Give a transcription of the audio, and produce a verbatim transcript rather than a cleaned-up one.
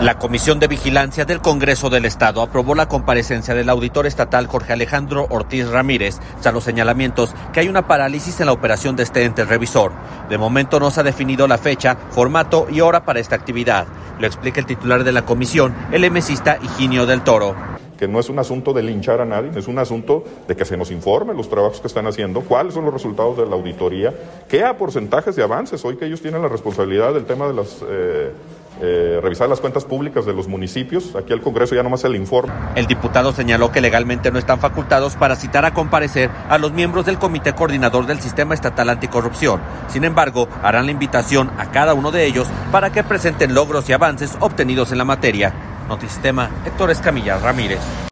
La Comisión de Vigilancia del Congreso del Estado aprobó la comparecencia del auditor estatal Jorge Alejandro Ortiz Ramírez, tras los señalamientos que hay una parálisis en la operación de este ente revisor. De momento no se ha definido la fecha, formato y hora para esta actividad. Lo explica el titular de la comisión, el emesista Higinio del Toro. Que no es un asunto de linchar a nadie, es un asunto de que se nos informe los trabajos que están haciendo, cuáles son los resultados de la auditoría, qué a porcentajes de avances, hoy que ellos tienen la responsabilidad del tema de las eh, eh, revisar las cuentas públicas de los municipios, aquí al Congreso ya nomás el informe. El diputado señaló que legalmente no están facultados para citar a comparecer a los miembros del Comité Coordinador del Sistema Estatal Anticorrupción. Sin embargo, harán la invitación a cada uno de ellos para que presenten logros y avances obtenidos en la materia. Notisistema, Héctor Escamilla Ramírez.